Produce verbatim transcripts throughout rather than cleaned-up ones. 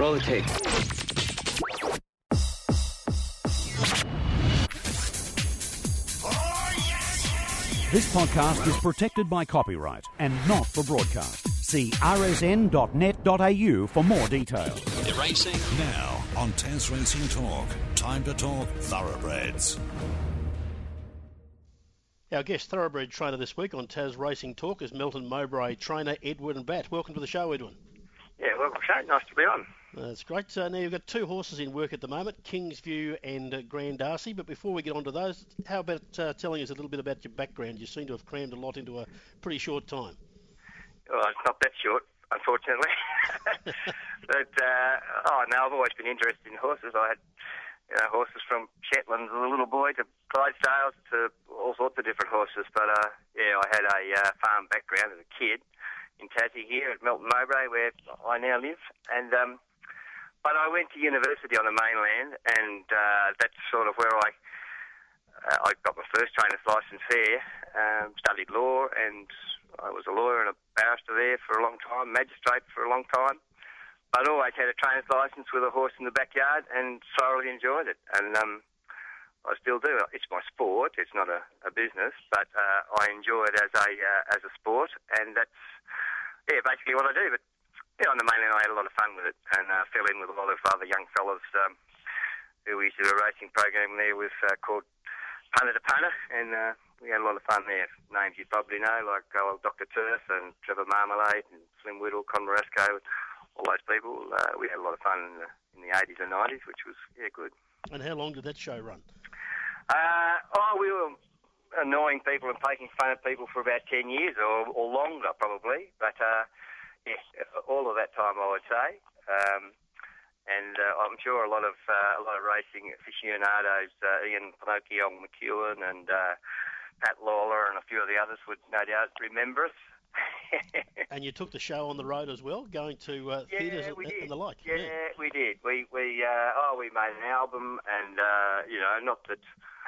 Roll the tape. This podcast is protected by copyright and not for broadcast. See r s n dot net dot a u for more details. You're racing now on Tas Racing Talk. Time to talk thoroughbreds. Our guest thoroughbred trainer this week on Tas Racing Talk is Melton Mowbray trainer Edwin Batt. Welcome to the show, Edwin. Yeah, welcome, Shane. Nice to be on. Uh, that's great. Uh, now, you've got two horses in work at the moment, Kingsview and uh, Grand Darcy. But before we get on to those, how about uh, telling us a little bit about your background? You seem to have crammed a lot into a pretty short time. Well, it's not that short, unfortunately. but, uh, oh, no, I've always been interested in horses. I had you know, horses from Shetland as a little boy to Clydesdales to all sorts of different horses. But, uh, yeah, I had a uh, farm background as a kid in Tassie here at Melton Mowbray, where I now live. And um, But I went to university on the mainland, and uh, that's sort of where I uh, I got my first trainer's licence there, um, studied law, and I was a lawyer and a barrister there for a long time, magistrate for a long time. But always had a trainer's licence with a horse in the backyard and thoroughly enjoyed it. And um, I still do. It's my sport. It's not a, a business, but uh, I enjoy it as a uh, as a sport, and that's yeah basically what I do. But yeah, on the mainland, I had a lot of fun with it, and uh, fell in with a lot of other young fellas um, who we used to do a racing program there with uh, called Punter to Punter, and uh, we had a lot of fun there. Names you probably know, like uh, Doctor Turf and Trevor Marmalade and Slim Whittle, Con Moresco, all those people. Uh, we had a lot of fun in the, in the eighties and nineties, which was yeah good. And how long did that show run? Uh, oh, we were annoying people and poking fun at people for about ten years or, or longer, probably. But uh, yeah, all of that time, I would say. Um, and uh, I'm sure a lot of uh, a lot of racing aficionados, uh, Ian Pinocchio McEwen and uh, Pat Lawler and a few of the others would no doubt remember us. And you took the show on the road as well, going to uh, yeah, theatres and, and the like. Yeah, yeah, we did. We we uh, oh we made an album, and uh, you know, not that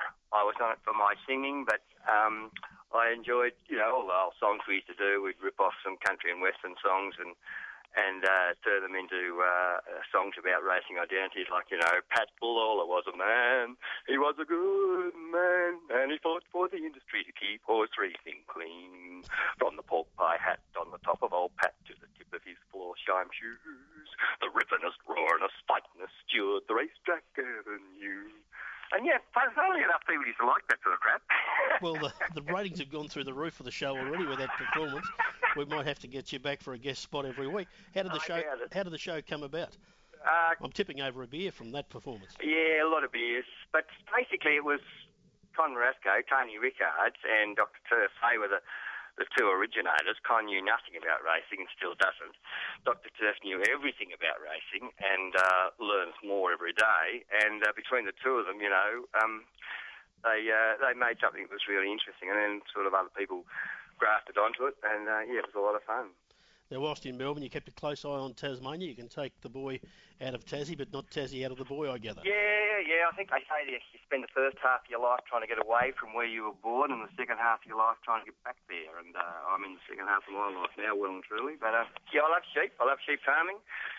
I was on it for my singing, but um, I enjoyed you know all the old songs we used to do. We'd rip off some country and western songs and and uh, turn them into uh, songs about racing identities, like you know, Pat Bullawler was a man. He was a good man, and he fought for the industry to keep horse racing clean. From the pork pie hat on the top of old Pat to the tip of his floor shine shoes, the rippenest, roaringest, fightingest steward the racetrack ever knew. And yeah, funnily enough, people used to like that sort of crap. Well, the, the ratings have gone through the roof for the show already with that performance. We might have to get you back for a guest spot every week. How did the show? How did the show come about? Uh, I'm tipping over a beer from that performance. Yeah, a lot of beers, but basically it was Con Moresco, Tony Rickards, and Doctor Turf. They were the the two originators. Con knew nothing about racing and still doesn't. Doctor Turf knew everything about racing and uh, learns more every day. And uh, between the two of them, you know, um, they uh, they made something that was really interesting. And then sort of other people grafted onto it. And uh, yeah, it was a lot of fun. Now, whilst in Melbourne, you kept a close eye on Tasmania. You can take the boy out of Tassie, but not Tassie out of the boy, I gather. Yeah, yeah. I think they say that you spend the first half of your life trying to get away from where you were born, and the second half of your life trying to get back there. And uh, I'm in the second half of my life now, well and truly. But uh, yeah, I love sheep. I love sheep farming.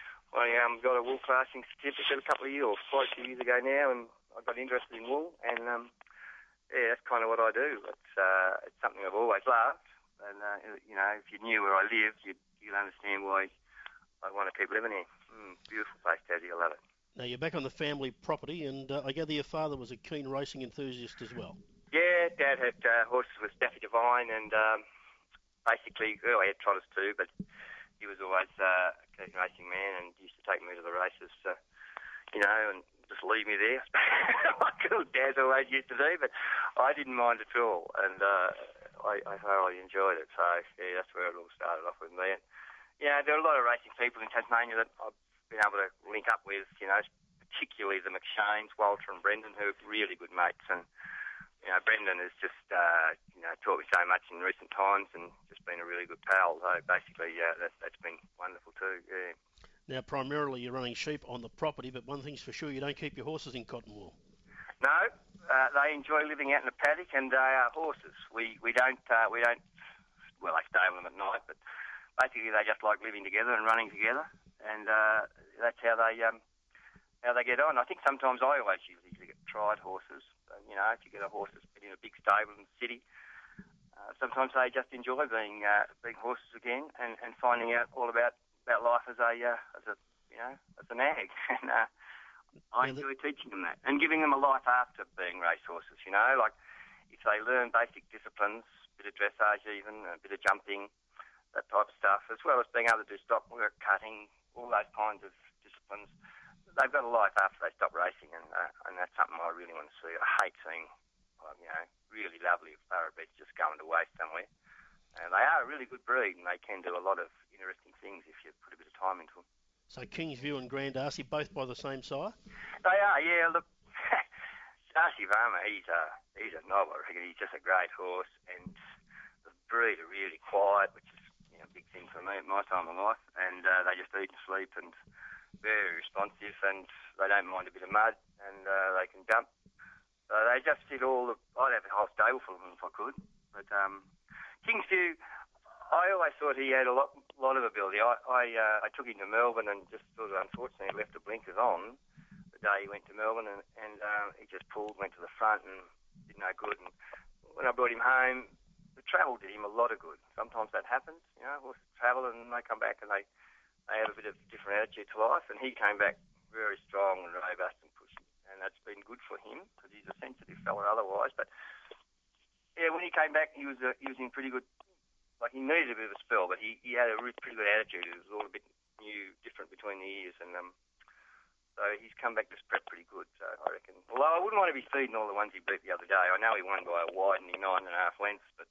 I um, got a wool classing certificate a couple of years, or quite a few years ago now, and I got interested in wool. And um, yeah, that's kind of what I do. It's uh, it's something I've always loved. And uh, you know, if you knew where I lived, you'd you'll understand why I want to keep living here. Mm, beautiful place, Tassie. I love it. Now, you're back on the family property, and uh, I gather your father was a keen racing enthusiast as well. Yeah, Dad had uh, horses with Staffy Devine, and um, basically, well, I had trotters too, but he was always uh, a keen racing man and used to take me to the races, uh, you know, and just leave me there, like Dad always used to do, but I didn't mind at all, and uh, I, I thoroughly enjoyed it. So, yeah, that's where it all started off with me. And, yeah, there are a lot of racing people in Tasmania that I've been able to link up with, you know, particularly the McShanes, Walter and Brendan, who are really good mates. And, you know, Brendan has just, uh, you know, taught me so much in recent times and just been a really good pal. So, basically, yeah, that, that's been wonderful too, yeah. Now, primarily you're running sheep on the property, but one thing's for sure, you don't keep your horses in cotton wool. No, uh, they enjoy living out in the paddock, and they are horses. We we don't uh, we don't well, I stay with them at night, but basically they just like living together and running together. and uh, that's how they um, how they get on. I think sometimes I always usually get tried horses. You know, if you get a horse that's been in a big stable in the city, uh, sometimes they just enjoy being uh, being horses again and, and finding out all about, about life as a uh, as a you know as a nag. and uh, I yeah, enjoy teaching them that and giving them a life after being racehorses. You know, like if they learn basic disciplines, a bit of dressage, even a bit of jumping, that type of stuff, as well as being able to do stock work, cutting, all those kinds of disciplines. They've got a life after they stop racing, and uh, and that's something I really want to see. I hate seeing, um, you know, really lovely thoroughbreds just going to waste somewhere. And they are a really good breed, and they can do a lot of interesting things if you put a bit of time into them. So Kingsview and Grand Darcy, both by the same sire? They are, yeah. Look, Darcy Varma, he's a he's a knob. I reckon he's just a great horse, and the breed are really quiet, which is you know, a big thing for me at my time of life. And uh, they just eat and sleep and very responsive, and they don't mind a bit of mud, and uh, they can jump. So they just fit all the... I'd have a whole stable full of them if I could. But um, Kingsview, I always thought he had a lot lot of ability. I I, uh, I took him to Melbourne and just sort of unfortunately left the blinkers on the day he went to Melbourne, and, and uh, he just pulled, went to the front and did no good. And when I brought him home, the travel did him a lot of good. Sometimes that happens, you know, horses travel and they come back and they... They have a bit of a different attitude to life, and he came back very strong and robust and pushy, and that's been good for him because he's a sensitive fella otherwise. But yeah, when he came back, he was uh, he was in pretty good. Like he needed a bit of a spell, but he, he had a really pretty good attitude. It was all a bit new, different between the ears, and um, so he's come back to prep pretty good. So I reckon. Although I wouldn't want to be feeding all the ones he beat the other day. I know he won by a widening nine and a half lengths, but.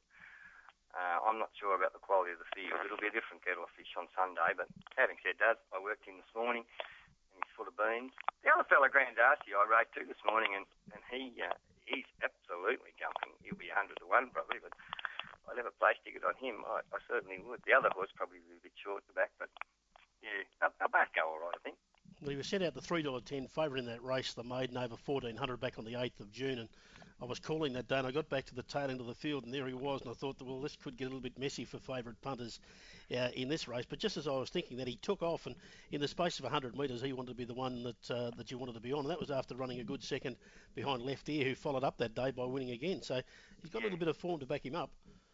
Uh, I'm not sure about the quality of the field. It'll be a different kettle of fish on Sunday, but having said that, I worked him this morning, and he's full of beans. The other fella, Grand Darcy, I raced to this morning, and, and he uh, he's absolutely jumping. He'll be one hundred to one probably, but I'd have a place ticket on him. I, I certainly would. The other horse probably be a bit short at the back, but yeah, they'll, they'll both go all right, I think. Well, he was set out the three dollars ten favourite in that race, the maiden, over fourteen hundred back on the eighth of June, and I was calling that day, and I got back to the tail end of the field, and there he was, and I thought, well, this could get a little bit messy for favourite punters uh, in this race. But just as I was thinking that, he took off, and in the space of one hundred metres, he wanted to be the one that uh, that you wanted to be on, and that was after running a good second behind Left Ear, who followed up that day by winning again. So he's got yeah. a little bit of form to back him up.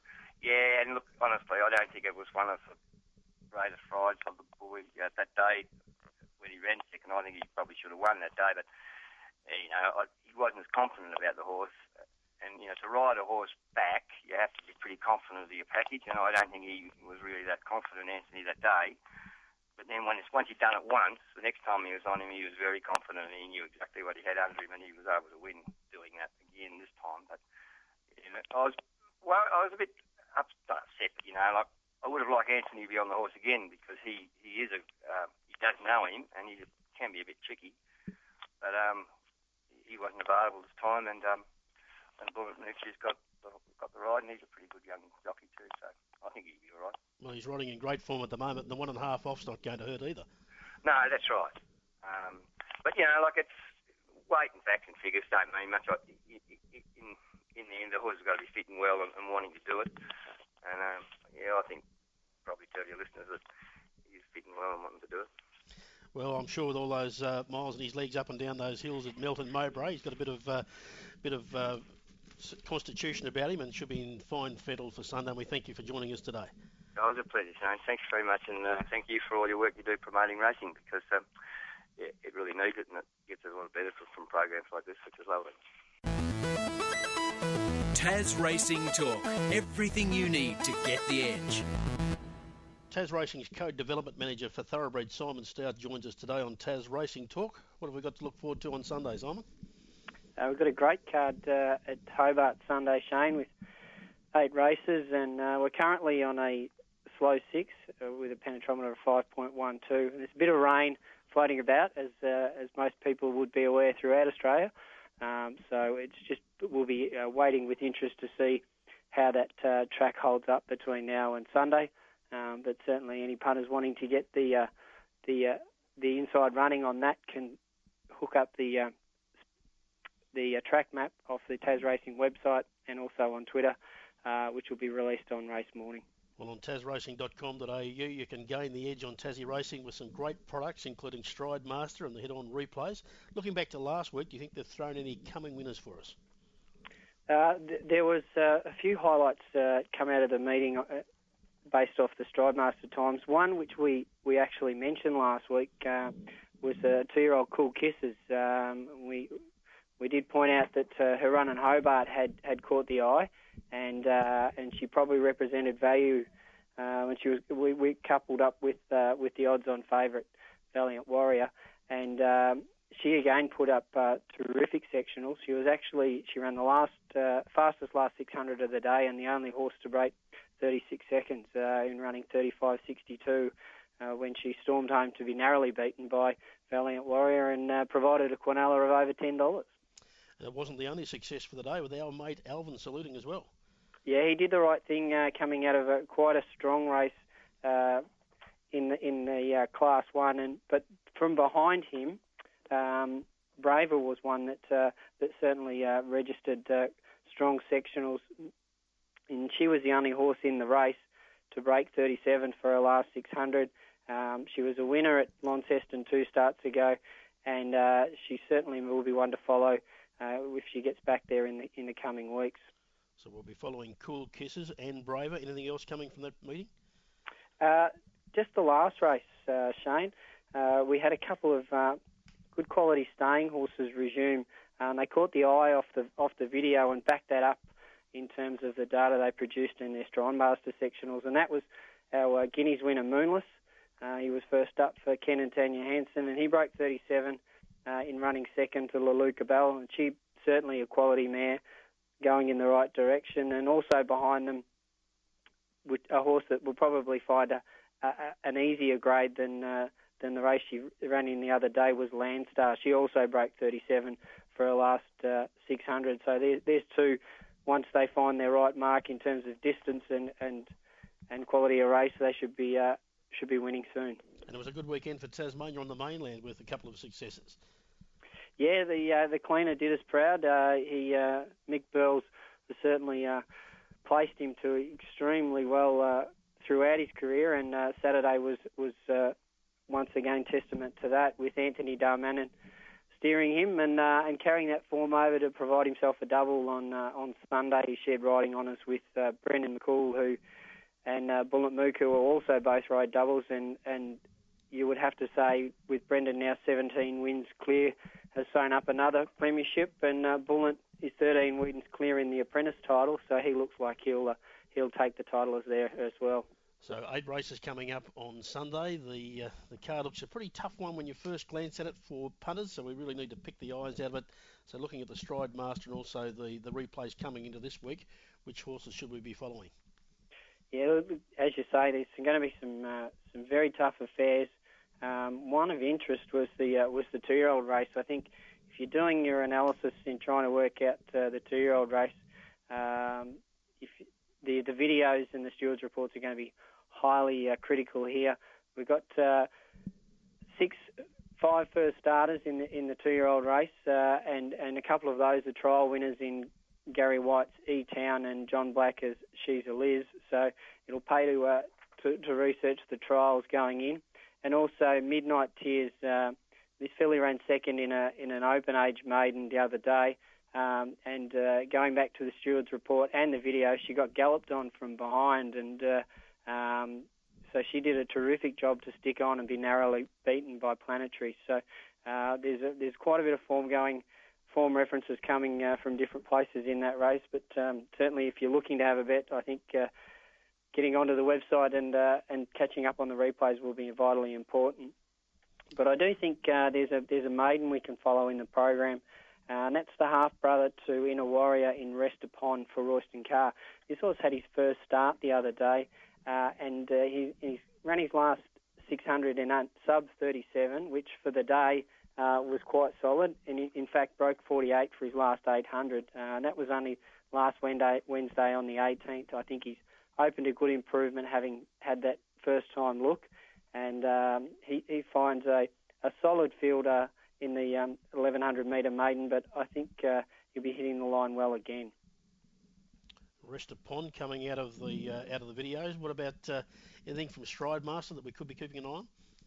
Yeah, and look, honestly, I don't think it was one of the greatest rides of the boy uh, that day when he ran second. I think he probably should have won that day, but you know, I, he wasn't as confident about the horse. And, you know, to ride a horse back, you have to be pretty confident of your package. And I don't think he was really that confident, Anthony, that day. But then when it's, once he'd done it once, the next time he was on him, he was very confident and he knew exactly what he had under him, and he was able to win doing that again this time. But, you know, I was, well, I was a bit upset, you know, like I would have liked Anthony to be on the horse again because he, he is a, uh, he does know him and he can be a bit tricky. But, um, he wasn't available this time, and um, and Bullet Nucci's got the, got the ride, and he's a pretty good young jockey too, so I think he'll be all right. Well, he's riding in great form at the moment, and the one and a half off's not going to hurt either. No, that's right. Um, but, you know, like it's weight and facts and figures don't mean much. In, in, in the end, the horse has got to be fitting well and, and wanting to do it. And, um, yeah, I think probably tell your listeners that he's fitting well and wanting to do it. Well, I'm sure with all those uh, miles in his legs up and down those hills at Melton Mowbray, he's got a bit of uh, bit of uh, constitution about him and should be in fine fettle for Sunday. And we thank you for joining us today. Oh, it was a pleasure, Shane. Thanks very much, and uh, thank you for all your work you do promoting racing, because um, yeah, it really needs it, and it gets us a lot of benefit from programs like this, which is lovely. Tas Racing Talk. Everything you need to get the edge. Tas Racing's Co-Development Manager for Thoroughbred, Simon Stout, joins us today on Tas Racing Talk. What have we got to look forward to on Sunday, Simon? Uh, we've got a great card uh, at Hobart Sunday, Shane, with eight races, and uh, we're currently on a slow six uh, with a penetrometer of five point one two. And there's a bit of rain floating about, as uh, as most people would be aware throughout Australia. Um, so it's just we'll be uh, waiting with interest to see how that uh, track holds up between now and Sunday. Um, but certainly, any punters wanting to get the uh, the uh, the inside running on that can hook up the uh, the uh, track map off the Tas Racing website and also on Twitter, uh, which will be released on race morning. Well, on tas racing dot com dot a u you can gain the edge on Tassie Racing with some great products, including Stride Master and the head-on replays. Looking back to last week, do you think they've thrown any coming winners for us? Uh, th- there was uh, a few highlights uh, come out of the meeting uh, based off the Stride Master times. One, which we, we actually mentioned last week, uh, was uh, two-year-old Cool Kisses. Um, we we did point out that uh, her run in Hobart had, had caught the eye, and uh, and she probably represented value uh, when she was. We, we coupled up with uh, with the odds-on favourite Valiant Warrior, and um, she again put up uh, terrific sectionals. She was actually she ran the last uh, fastest last six hundred of the day, and the only horse to break thirty-six seconds uh, in running thirty-five sixty-two. Uh, when she stormed home to be narrowly beaten by Valiant Warrior and uh, provided a quinella of over ten dollars. And it wasn't the only success for the day, with our mate Alvin saluting as well. Yeah, he did the right thing uh, coming out of a, quite a strong race uh, in the, in the uh, Class one, and but from behind him, um, Braver was one that uh, that certainly uh, registered uh, strong sectionals, and she was the only horse in the race to break thirty-seven for her last six hundred. Um, she was a winner at Launceston two starts ago, and uh, she certainly will be one to follow uh, if she gets back there in the in the coming weeks. So we'll be following Cool Kisses and Braver. Anything else coming from that meeting? Uh, just the last race, uh, Shane. Uh, we had a couple of uh, good quality staying horses resume. Um, they caught the eye off the off the video and backed that up in terms of the data they produced in their Stride Master sectionals, and that was our uh, Guineas winner Moonless. Uh, he was first up for Ken and Tanya Hansen, and he broke thirty-seven uh, in running second to Leluca Bell, and she certainly a quality mare going in the right direction, and also behind them a horse that will probably find a, a, an easier grade than uh, than the race she ran in the other day was Landstar. She also broke thirty-seven for her last uh, six hundred, so there, there's two. Once they find their right mark in terms of distance and, and, and quality of race, they should be uh, should be winning soon. And it was a good weekend for Tasmania on the mainland with a couple of successes. Yeah, the uh, the cleaner did us proud. Uh, he uh, Mick Burles certainly uh, placed him to extremely well uh, throughout his career, and uh, Saturday was was uh, once again testament to that, with Anthony Darmanin steering him and uh, and carrying that form over to provide himself a double on uh, on Sunday. He shared riding honours with uh, Brendan McCool, who and uh, Bullet Mook, who will also both ride doubles, and, and you would have to say with Brendan now seventeen wins clear, has sewn up another premiership, and uh, Bullet is thirteen wins clear in the Apprentice title, so he looks like he'll uh, he'll take the title as there as well. So eight races coming up on Sunday. The uh, the card looks a pretty tough one when you first glance at it for punters, so we really need to pick the eyes out of it. So looking at the Stride Master and also the, the replays coming into this week, which horses should we be following? Yeah, as you say, there's going to be some uh, some very tough affairs. Um, one of interest was the uh, was the two-year-old race. I think if you're doing your analysis in trying to work out uh, the two-year-old race, um, if the the videos and the stewards' reports are going to be highly uh, critical here. We've got uh, six, five first starters in the in the two-year-old race, uh, and and a couple of those are trial winners in Gary White's E-Town and John Blacker's She's a Liz. So it'll pay to uh, to, to research the trials going in, and also Midnight Tears. Uh, this filly ran second in a in an open age maiden the other day. Um, and uh, going back to the steward's report and the video, she got galloped on from behind, and uh, um, so she did a terrific job to stick on and be narrowly beaten by Planetary. So uh, there's a, there's quite a bit of form going, form references coming uh, from different places in that race. But um, certainly, if you're looking to have a bet, I think uh, getting onto the website and uh, and catching up on the replays will be vitally important. But I do think uh, there's a there's a maiden we can follow in the program. Uh, and that's the half-brother to Inner Warrior in Rest Upon for Royston Carr. This horse had his first start the other day, uh, and uh, he, he ran his last six hundred in sub thirty-seven, which for the day uh, was quite solid, and he, in fact broke forty-eight for his last eight hundred. Uh, and that was only last Wednesday, Wednesday on the eighteenth. I think he's opened a good improvement, having had that first-time look, and um, he, he finds a, a solid fielder in the um, eleven hundred metre maiden, but I think uh, he'll be hitting the line well again. Rest of Pond coming out of the uh, out of the videos. What about uh, anything from Stride Master that we could be keeping an eye on?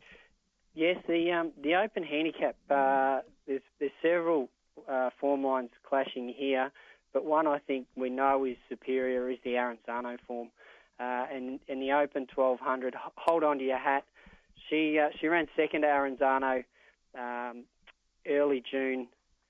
Yes, the um, the Open Handicap. Uh, there's there's several uh, form lines clashing here, but one I think we know is superior is the Aranzano form, uh, and in the Open twelve hundred. Hold on to your hat. She uh, she ran second to Aranzano um, early June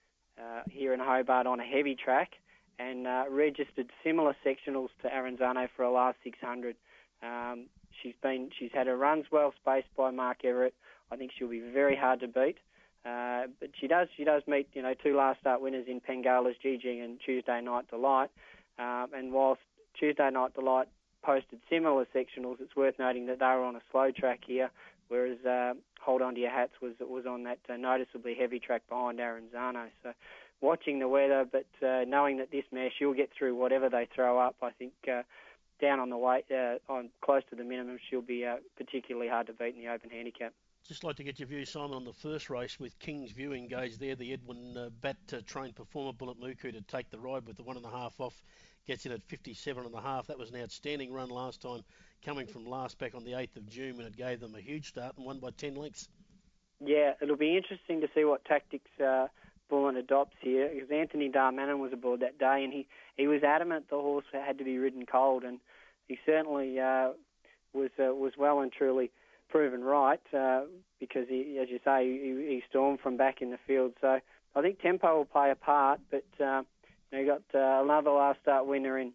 uh, here in Hobart on a heavy track, and uh, registered similar sectionals to Aranzano for her last six hundred. Um, she's been she's had her runs well spaced by Mark Everett. I think she'll be very hard to beat. Uh, but she does she does meet you know two last start winners in Pengala's Gigi and Tuesday Night Delight. Um, and whilst Tuesday Night Delight posted similar sectionals, it's worth noting that they were on a slow track here, whereas uh, Hold On To Your Hats was was on that uh, noticeably heavy track behind Aranzano. So watching the weather, but uh, knowing that this mare, she'll get through whatever they throw up. I think uh, down on the weight, uh, on close to the minimum, she'll be uh, particularly hard to beat in the Open Handicap. Just like to get your view, Simon, on the first race with King's View engaged there. The Edwin uh, Bat uh, trained performer Bullet Muku to take the ride with the one and a half off. Gets in at fifty-seven and a half. That was an outstanding run last time, coming from last back on the eighth of June when it gave them a huge start and won by ten lengths. Yeah, it'll be interesting to see what tactics uh, Bullen adopts here, because Anthony Darmanin was aboard that day, and he, he was adamant the horse had to be ridden cold, and he certainly uh, was uh, was well and truly proven right, uh, because he, as you say, he, he stormed from back in the field. So I think tempo will play a part, but uh, you know, you got uh, another last start winner in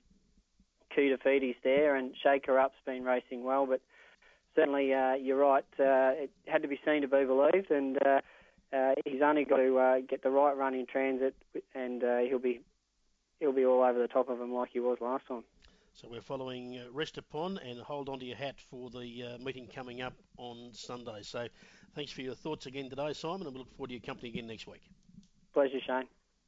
Kuda Fedes there, and Shaker Up's been racing well, but certainly uh, you're right, uh, it had to be seen to be believed, and uh, uh, he's only got to uh, get the right run in transit, and uh, he'll be he'll be all over the top of him like he was last time. So we're following uh, Rest of Pond, and hold on to your hat for the uh, meeting coming up on Sunday. So thanks for your thoughts again today, Simon, and we look forward to your company again next week. Pleasure, Shane.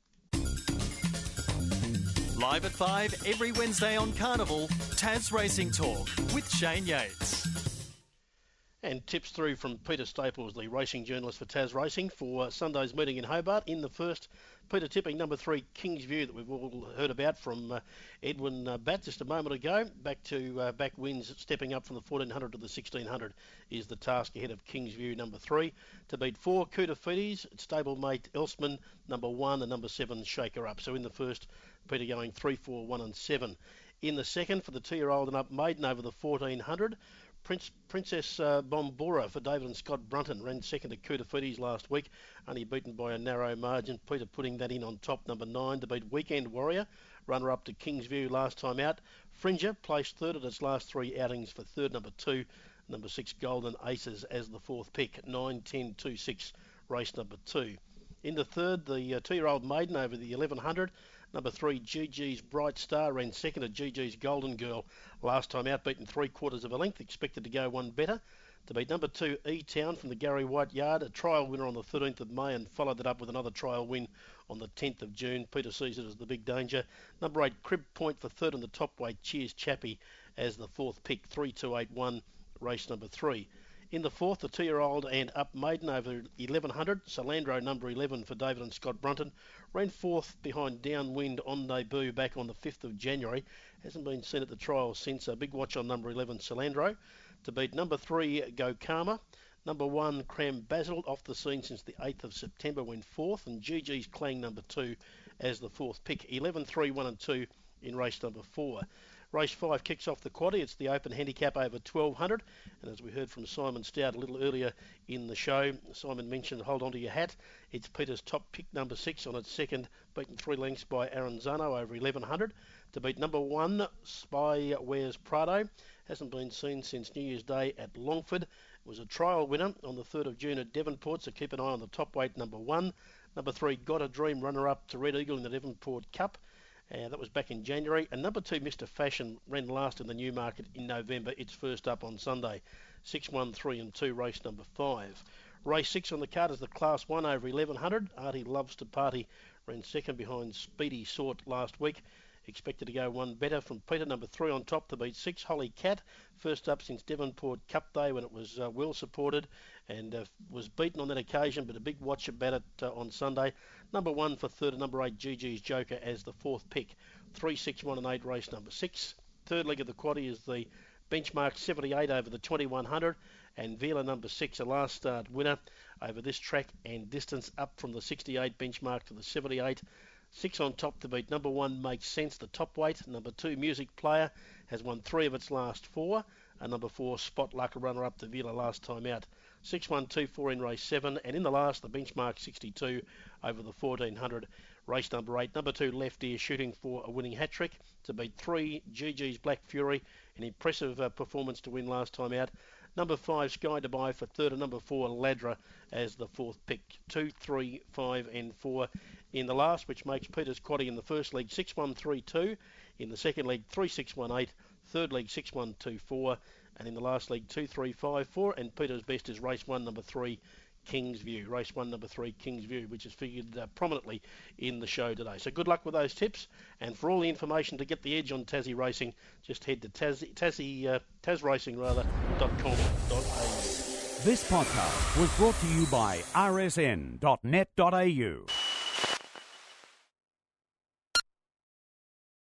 Live at five every Wednesday on Carnival, Tas Racing Talk with Shane Yates. And tips through from Peter Staples, the racing journalist for Tas Racing, for Sunday's meeting in Hobart. In the first, Peter tipping number three, King's View, that we've all heard about from uh, Edwin uh, Bat just a moment ago. Back to uh, back wins, stepping up from the fourteen hundred to the sixteen hundred is the task ahead of King's View, number three. To beat four, Kuda Fedes, stablemate Elsman, number one, and number seven, Shaker Up. So in the first, Peter going three, four, one, and seven. In the second, for the two-year-old and up maiden over the fourteen hundred, Prince, Princess uh, Bombora for David and Scott Brunton ran second to Kuda Fedes last week, only beaten by a narrow margin. Peter putting that in on top, number nine, to beat Weekend Warrior, runner-up to King's View last time out. Fringer placed third at its last three outings for third, number two, number six, Golden Aces as the fourth pick, nine, ten, two, six, race number two. In the third, the uh, two-year-old maiden over the eleven hundred, number three, G G's Bright Star, ran second to G G's Golden Girl last time out, beaten three quarters of a length, expected to go one better. To beat number two, E-Town from the Gary White Yard, a trial winner on the thirteenth of May, and followed that up with another trial win on the tenth of June. Peter sees it as the big danger. Number eight, Crib Point for third in the top weight, Cheers Chappie as the fourth pick, three, two, eight, one, race number three. In the fourth, the two-year-old and up maiden over eleven hundred, Salandro number eleven for David and Scott Brunton, ran fourth behind Downwind on debut back on the fifth of January. Hasn't been seen at the trial since. A big watch on number eleven, Salandro. To beat number three, Go Karma. Number one, Cram Basil, off the scene since the eighth of September, went fourth. And G G's Clang number two as the fourth pick. eleven, three, one and two in race number four. Race five kicks off the quaddie. It's the Open Handicap over twelve hundred. And as we heard from Simon Stout a little earlier in the show, Simon mentioned Hold On To Your Hat. It's Peter's top pick, number six, on its second, beaten three lengths by Aranzano over eleven hundred. To beat number one, Spy Wears Prado. Hasn't been seen since New Year's Day at Longford. It was a trial winner on the third of June at Devonport, so keep an eye on the top weight, number one. Number three, Got a Dream, runner-up to Red Eagle in the Devonport Cup. Uh, that was back in January. And number two, Mister Fashion, ran last in the Newmarket in November. It's first up on Sunday. six, one, three and two, race number five. Race six on the card is the Class one over eleven hundred. Artie Loves to Party ran second behind Speedy Sort last week. Expected to go one better from Peter. Number three on top to beat six, Holly Cat. First up since Devonport Cup Day when it was uh, well supported and uh, was beaten on that occasion, but a big watch about it uh, on Sunday. Number one for third and number eight, G G's Joker as the fourth pick. three, six, one and eight, race number six. Third leg of the quaddie is the benchmark seventy-eight over the twenty-one hundred, and Vila number six, a last start winner over this track and distance up from the sixty-eight benchmark to the seventy-eight. Six on top to beat. Number one, Makes Sense, the top weight. Number two, Music Player, has won three of its last four. And number four, Spot Luck, a runner-up to Vila last time out. six, one, two, four in race seven. And in the last, the benchmark sixty-two over the fourteen hundred. Race number eight. Number two, Left Ear, shooting for a winning hat-trick to beat three, G G's Black Fury. An impressive uh, performance to win last time out. Number five, Sky Dubai for third, and number four, Ladra as the fourth pick. Two, three, five, and four in the last, which makes Peter's quaddie in the first leg six, one, three, two. In the second leg, three, six, one, eight. Third leg, six, one, two, four. And in the last leg, two, three, five, four. And Peter's best is race one, number three, King's View. Race one, number three, King's View, which is figured uh, prominently in the show today. So good luck with those tips. And for all the information to get the edge on Tassie Racing, just head to Tassie, Tassie, uh, tasracing rather, dot com dot a u. This podcast was brought to you by r s n dot net dot a u.